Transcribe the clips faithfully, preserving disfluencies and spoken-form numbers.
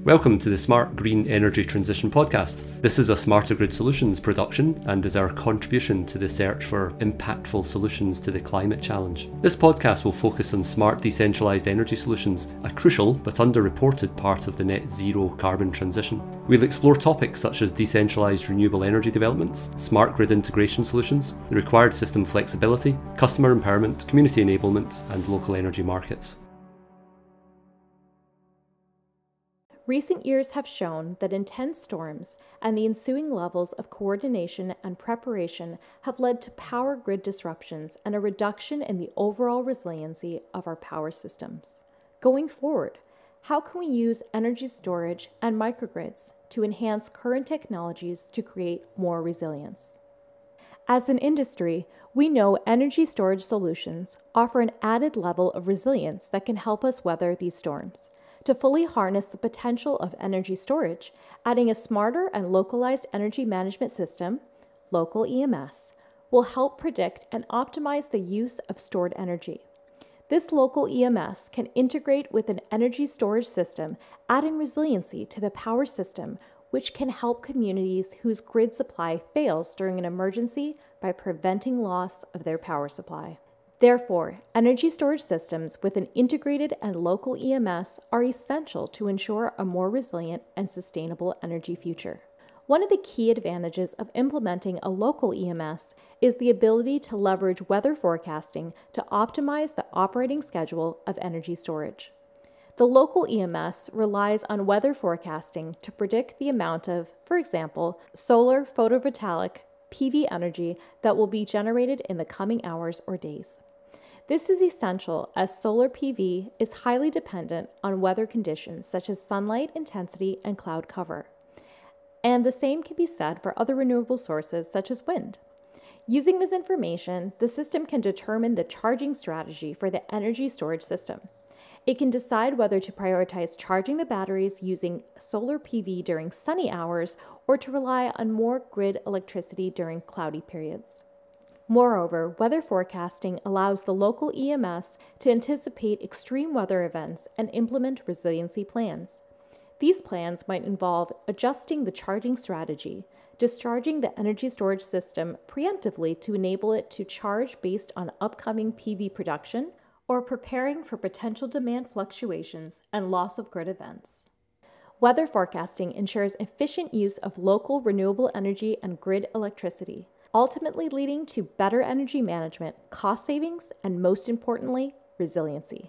Welcome to the Smart Green Energy Transition Podcast. This is a Smarter Grid Solutions production and is our contribution to the search for impactful solutions to the climate challenge. This podcast will focus on smart decentralised energy solutions, a crucial but underreported part of the net zero carbon transition. We'll explore topics such as decentralised renewable energy developments, smart grid integration solutions, the required system flexibility, customer empowerment, community enablement, and local energy markets. Recent years have shown that intense storms and the ensuing levels of coordination and preparation have led to power grid disruptions and a reduction in the overall resiliency of our power systems. Going forward, how can we use energy storage and microgrids to enhance current technologies to create more resilience? As an industry, we know energy storage solutions offer an added level of resilience that can help us weather these storms. To fully harness the potential of energy storage, adding a smarter and localized energy management system, local E M S, will help predict and optimize the use of stored energy. This local E M S can integrate with an energy storage system, adding resiliency to the power system, which can help communities whose grid supply fails during an emergency by preventing loss of their power supply. Therefore, energy storage systems with an integrated and local E M S are essential to ensure a more resilient and sustainable energy future. One of the key advantages of implementing a local E M S is the ability to leverage weather forecasting to optimize the operating schedule of energy storage. The local E M S relies on weather forecasting to predict the amount of, for example, solar photovoltaic P V energy that will be generated in the coming hours or days. This is essential as solar P V is highly dependent on weather conditions such as sunlight intensity and cloud cover. And the same can be said for other renewable sources such as wind. Using this information, the system can determine the charging strategy for the energy storage system. It can decide whether to prioritize charging the batteries using solar P V during sunny hours or to rely on more grid electricity during cloudy periods. Moreover, weather forecasting allows the local E M S to anticipate extreme weather events and implement resiliency plans. These plans might involve adjusting the charging strategy, discharging the energy storage system preemptively to enable it to charge based on upcoming P V production, or preparing for potential demand fluctuations and loss of grid events. Weather forecasting ensures efficient use of local renewable energy and grid electricity, ultimately leading to better energy management, cost savings, and most importantly, resiliency.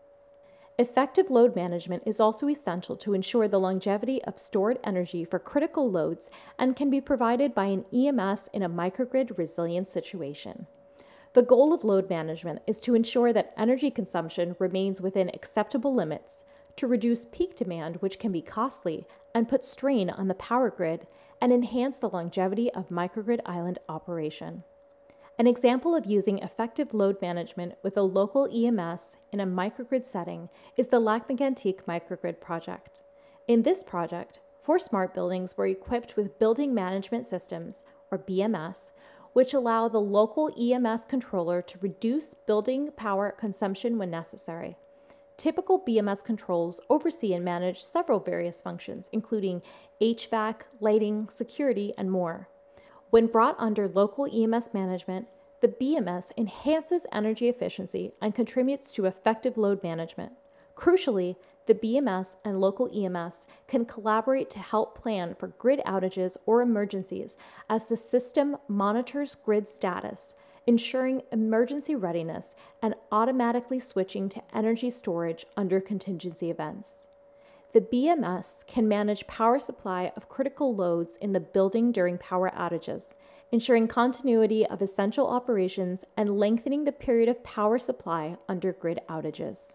Effective load management is also essential to ensure the longevity of stored energy for critical loads and can be provided by an E M S in a microgrid resilient situation. The goal of load management is to ensure that energy consumption remains within acceptable limits, to reduce peak demand, which can be costly, and put strain on the power grid, and enhance the longevity of microgrid island operation. An example of using effective load management with a local E M S in a microgrid setting is the Lac-Mégantic microgrid project. In this project, four smart buildings were equipped with building management systems, or B M S, which allow the local E M S controller to reduce building power consumption when necessary. Typical B M S controls oversee and manage several various functions, including H V A C, lighting, security, and more. When brought under local E M S management, the B M S enhances energy efficiency and contributes to effective load management. Crucially, the B M S and local E M S can collaborate to help plan for grid outages or emergencies as the system monitors grid status, ensuring emergency readiness and automatically switching to energy storage under contingency events. The B M S can manage power supply of critical loads in the building during power outages, ensuring continuity of essential operations and lengthening the period of power supply under grid outages.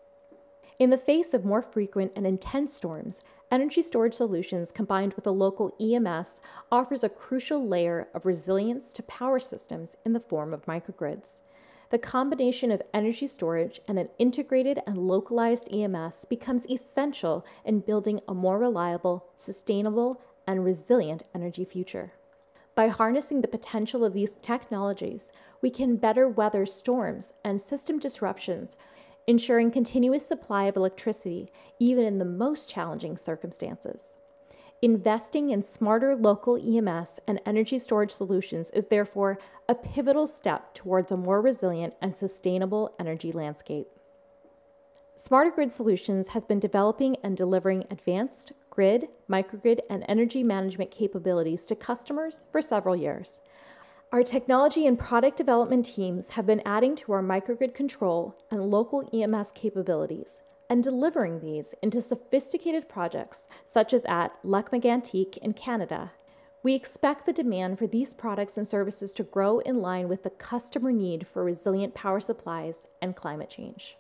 In the face of more frequent and intense storms, energy storage solutions combined with a local E M S offers a crucial layer of resilience to power systems in the form of microgrids. The combination of energy storage and an integrated and localized E M S becomes essential in building a more reliable, sustainable, and resilient energy future. By harnessing the potential of these technologies, we can better weather storms and system disruptions, ensuring continuous supply of electricity even in the most challenging circumstances. Investing in smarter local E M S and energy storage solutions is therefore a pivotal step towards a more resilient and sustainable energy landscape. Smarter Grid Solutions has been developing and delivering advanced grid, microgrid, and energy management capabilities to customers for several years. Our technology and product development teams have been adding to our microgrid control and local E M S capabilities and delivering these into sophisticated projects such as at Lac Mégantic in Canada. We expect the demand for these products and services to grow in line with the customer need for resilient power supplies and climate change.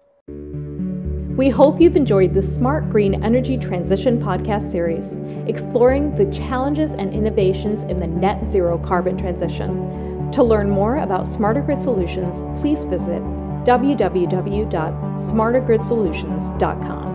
We hope you've enjoyed this Smart Green Energy Transition podcast series, exploring the challenges and innovations in the net zero carbon transition. To learn more about Smarter Grid Solutions, please visit w w w dot smarter grid solutions dot com.